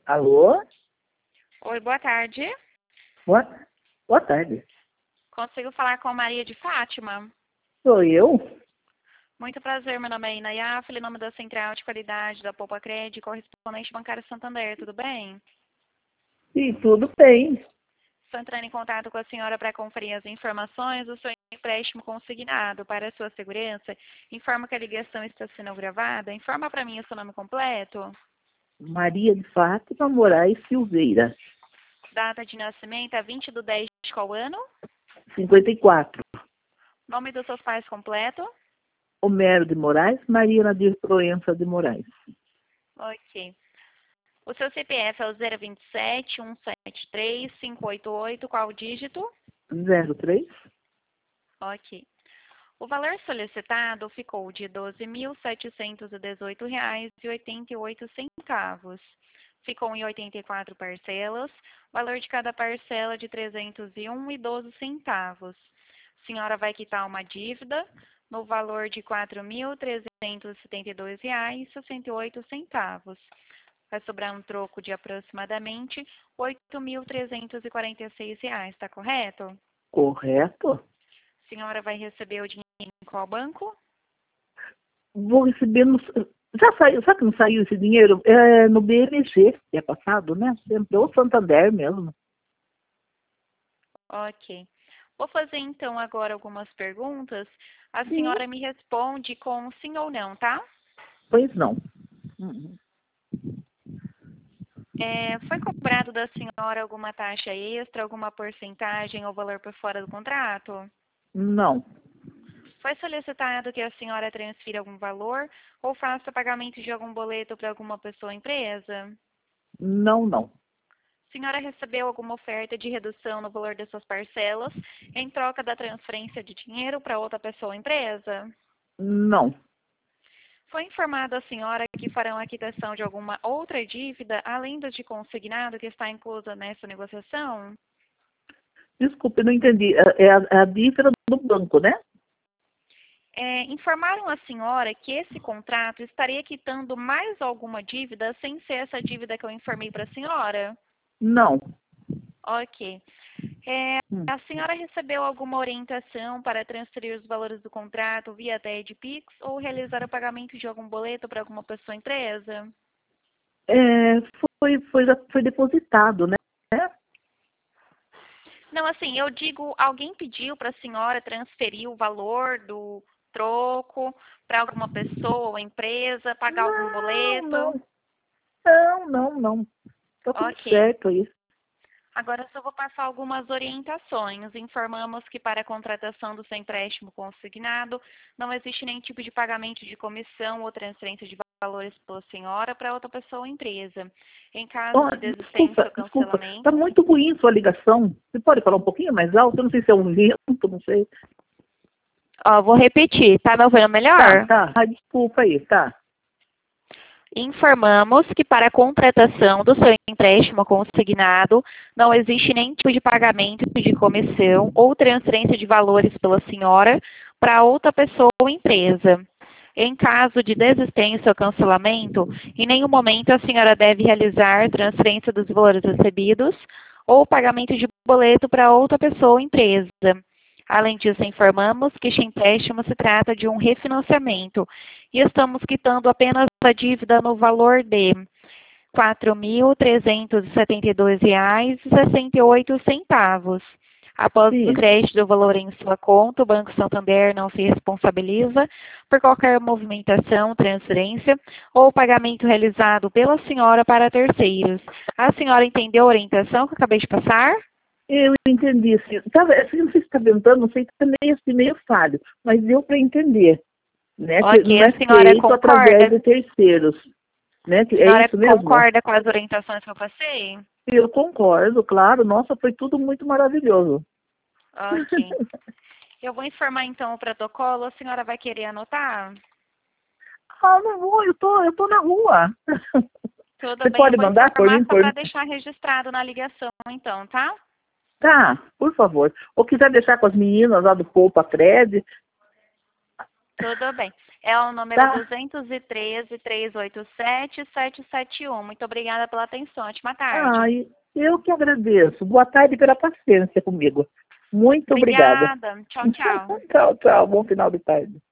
Alô? Oi, boa tarde. Boa tarde. Consigo falar com Maria de Fátima? Sou eu? Muito prazer, meu nome é Inaya, em nome da Central de Qualidade da Poupa Crédito, correspondente bancário Santander, tudo bem? Sim, tudo bem. Estou entrando em contato com a senhora para conferir as informações do seu empréstimo consignado. Para a sua segurança, informa que a ligação está sendo gravada. Informa para mim o seu nome completo. Maria de Fátima Moraes Silveira, Data de nascimento é 20/10 de qual ano? 54. Nome dos seus pais completo? Homero de Moraes, Maria Nadir Proença de Moraes. Ok. O seu CPF é o 027-173-588, qual o dígito? 03? Ok. O valor solicitado ficou de R$ 12.718,88. Ficou em 84 parcelas, valor de cada parcela de R$ 301,12. A senhora vai quitar uma dívida no valor de R$ 4.372,68. Vai sobrar um troco de aproximadamente R$ 8.346, está correto? Correto? A senhora vai receber o dinheiro em qual banco? Vou receber no... Já saiu, sabe que não saiu esse dinheiro? É no BMG, que é passado, né? Sempre, ou Santander mesmo. Ok. Vou fazer então agora algumas perguntas. A Sim. senhora me responde com sim ou não, tá? Pois não. Uhum. Foi cobrado da senhora alguma taxa extra, alguma porcentagem ou valor por fora do contrato? Não. Foi solicitado que a senhora transfira algum valor ou faça pagamento de algum boleto para alguma pessoa ou empresa? Não. A senhora recebeu alguma oferta de redução no valor das suas parcelas em troca da transferência de dinheiro para outra pessoa ou empresa? Não. Foi informado à senhora que farão a quitação de alguma outra dívida, além das de consignado, que está inclusa nessa negociação? Desculpe, não entendi. É a dívida do banco, né? Informaram à senhora que esse contrato estaria quitando mais alguma dívida sem ser essa dívida que eu informei para a senhora? Não. Ok. A senhora recebeu alguma orientação para transferir os valores do contrato via TED Pix ou realizar o pagamento de algum boleto para alguma pessoa ou empresa? É, foi depositado, né? Não, assim, eu digo, alguém pediu para a senhora transferir o valor do troco para alguma pessoa ou empresa, pagar algum Não, boleto? não. Não. Tá tudo Ok. certo aí. Agora eu só vou passar algumas orientações. Informamos que para a contratação do seu empréstimo consignado não existe nenhum tipo de pagamento de comissão ou transferência de valores pela senhora para outra pessoa ou empresa. Em caso Ó, de desistência ou desculpa. Tá cancelamento, muito ruim sua ligação. Você pode falar um pouquinho mais alto? Eu não sei se é um lento, não sei. vou repetir, tá me ouvindo melhor? Tá. Ah, desculpa aí, tá. Informamos que para a contratação do seu empréstimo consignado não existe nenhum tipo de pagamento de comissão ou transferência de valores pela senhora para outra pessoa ou empresa. Em caso de desistência ou cancelamento, em nenhum momento a senhora deve realizar transferência dos valores recebidos ou pagamento de boleto para outra pessoa ou empresa. Além disso, informamos que este empréstimo se trata de um refinanciamento e estamos quitando apenas a dívida no valor de R$ 4.372,68. Após o Sim. crédito do valor em sua conta, o Banco Santander não se responsabiliza por qualquer movimentação, transferência ou pagamento realizado pela senhora para terceiros. A senhora entendeu a orientação que eu acabei de passar? Eu entendi, assim. Assim, não sei se está perguntando, não sei se é meio falho, mas deu para entender, né? Que Ok, não a é senhora feito através concorda? de terceiros, né? A É senhora isso mesmo? concorda com as orientações que eu passei? Eu concordo, claro. Nossa, foi tudo muito maravilhoso. Ok. Eu vou informar então o protocolo. A senhora vai querer anotar? Ah, não vou, eu tô na rua. Tudo Você bem, eu pode vou mandar por informar mim, só por para mim? deixar registrado na ligação então, tá? Tá, por favor. Ou quiser deixar com as meninas lá do Poupa Cred, Tudo bem. É o número Tá? 213-387-771. Muito obrigada pela atenção. Ótima tarde. Ai, eu que agradeço. Boa tarde pela paciência comigo. Muito obrigada. Obrigada. Tchau, tchau. Tchau, tchau. Bom final de tarde.